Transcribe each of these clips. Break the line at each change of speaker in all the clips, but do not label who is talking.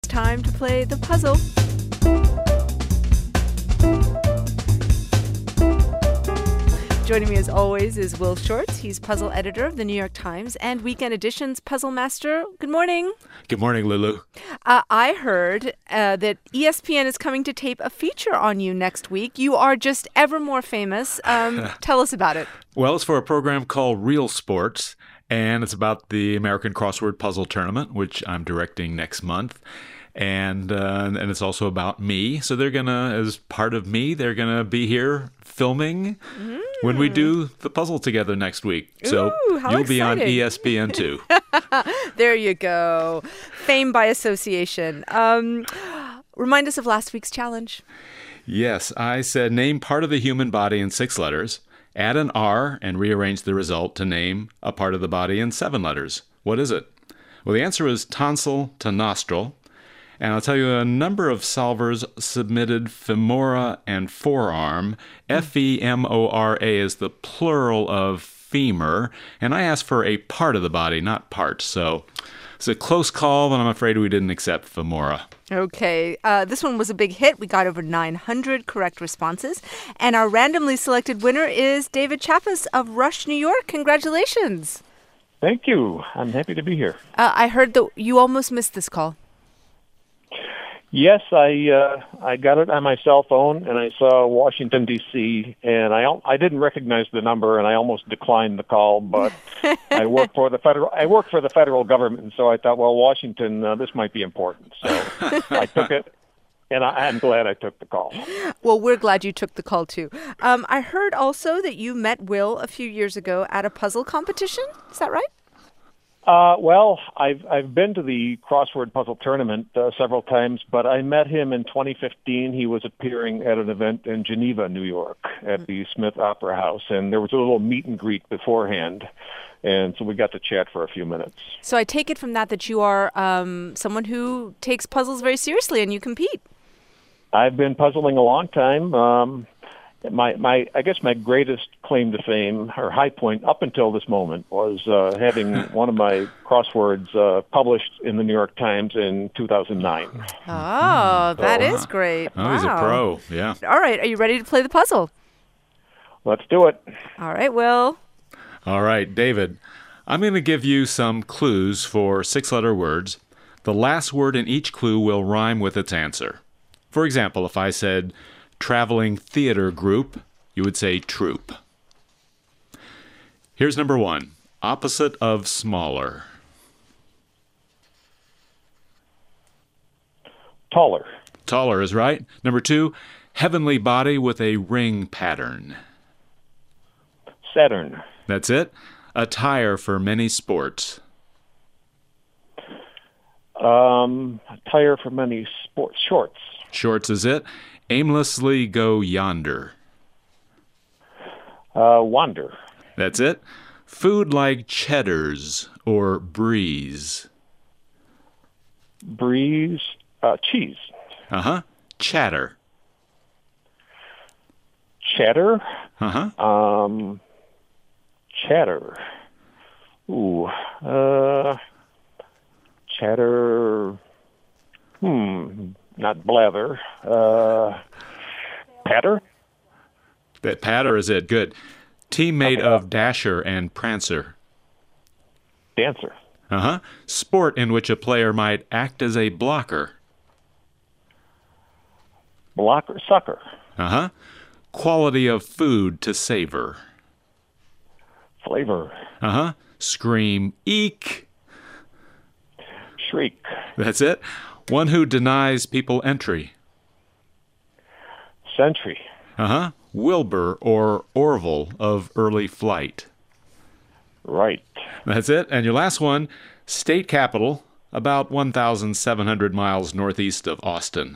Time to play the puzzle. Joining me as always is Will Shortz. He's puzzle editor of the New York Times and Weekend Edition's puzzle master. Good morning.
Good morning, Lulu.
I heard that ESPN is coming to tape a feature on you next week. You are just ever more famous. Tell us about it.
Well, it's for a program called Real Sports, and it's about the American Crossword Puzzle Tournament, which I'm directing next month. And it's also about me. So they're going to, as part of me, they're going to be here filming when we do the puzzle together next week. So you'll be on ESPN too.
There you go. Fame by association. Remind us of last week's challenge.
Yes, I said name part of the human body in 6 letters, add an R, and rearrange the result to name a part of the body in 7 letters. What is it? Well, the answer is tonsil to nostril. And I'll tell you, a number of solvers submitted femora and forearm. F-E-M-O-R-A is the plural of femur. And I asked for a part of the body, not parts. So it's a close call, but I'm afraid we didn't accept femora.
Okay. This one was a big hit. We got over 900 correct responses. And our randomly selected winner is David Chaffis of Rush, New York. Congratulations.
Thank you. I'm happy to be here.
I heard that you almost missed this call.
Yes, I got it on my cell phone, and I saw Washington, D.C., and I didn't recognize the number, and I almost declined the call, but I work for the federal government, and so I thought, well, Washington, this might be important. So I took it, and I'm glad I took the call.
Well, we're glad you took the call, too. I heard also that you met Will a few years ago at a puzzle competition. Is that right?
Well, I've been to the crossword puzzle tournament several times, but I met him in 2015. He was appearing at an event in Geneva, New York, at the Smith Opera House, and there was a little meet and greet beforehand, and so we got to chat for a few minutes.
So I take it from that you are someone who takes puzzles very seriously and you compete.
I've been puzzling a long time. I guess my greatest claim to fame, or high point up until this moment, was having one of my crosswords published in the New York Times in 2009.
Oh, that is great.
Oh,
wow.
He's a pro, yeah.
All right, are you ready to play the puzzle?
Let's do it.
All right, Will.
All right, David, I'm going to give you some clues for 6-letter words. The last word in each clue will rhyme with its answer. For example, if I said traveling theater group, you would say troupe. Here's number 1. Opposite of smaller.
Taller.
Taller is right. Number 2. Heavenly body with a ring pattern.
Saturn.
That's it. Attire for many sports.
Attire for many sports. Shorts.
Shorts is it. Aimlessly go yonder.
Wander.
That's it. Food like cheddars or bries.
Breeze. Cheese.
Uh-huh. Chatter.
Chatter.
Uh-huh.
Chatter. Ooh. Chatter. Not blather. Patter?
That patter is it. Good. Teammate of Dasher and Prancer.
Dancer.
Uh-huh. Sport in which a player might act as a blocker.
Blocker. Sucker.
Uh-huh. Quality of food to savor.
Flavor.
Uh-huh. Scream, eek.
Shriek.
That's it. One who denies people entry.
Century.
Uh-huh. Wilbur or Orville of early flight.
Right.
That's it. And your last one, state capital, about 1,700 miles northeast of Austin.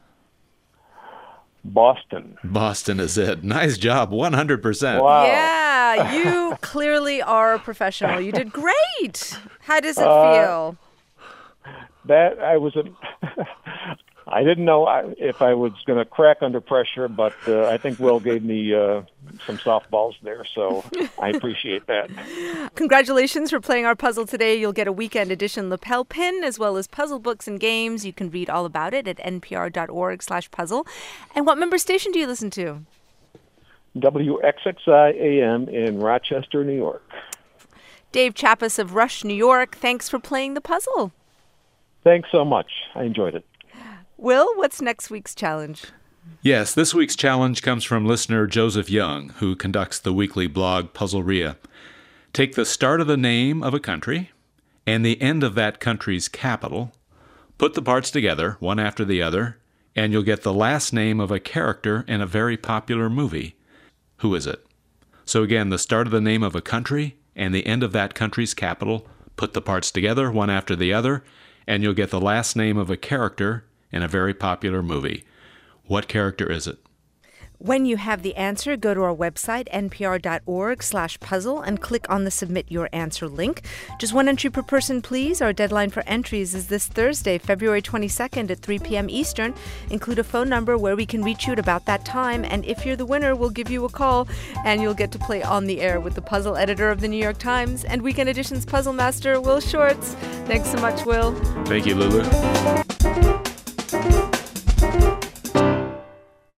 Boston.
Boston is it. Nice job. 100%.
Wow.
Yeah, you clearly are a professional. You did great. How does it feel?
That I was I didn't know if I was going to crack under pressure, but I think Will gave me some softballs there, so I appreciate that.
Congratulations for playing our puzzle today. You'll get a weekend edition lapel pin as well as puzzle books and games. You can read all about it at npr.org/puzzle. And what member station do you listen to?
WXXI AM in Rochester, New York.
Dave Chappas of Rush, New York. Thanks for playing the puzzle.
Thanks so much. I enjoyed it.
Will, what's next week's challenge?
Yes, this week's challenge comes from listener Joseph Young, who conducts the weekly blog Puzzleria. Take the start of the name of a country and the end of that country's capital, put the parts together, one after the other, and you'll get the last name of a character in a very popular movie. Who is it? So again, the start of the name of a country and the end of that country's capital, put the parts together, one after the other, and you'll get the last name of a character in a very popular movie. What character is it?
When you have the answer, go to our website, npr.org/puzzle, and click on the Submit Your Answer link. Just one entry per person, please. Our deadline for entries is this Thursday, February 22nd at 3 p.m. Eastern. Include a phone number where we can reach you at about that time. And if you're the winner, we'll give you a call, and you'll get to play on the air with the puzzle editor of the New York Times and Weekend Edition's puzzle master, Will Shortz. Thanks so much, Will.
Thank you, Lulu.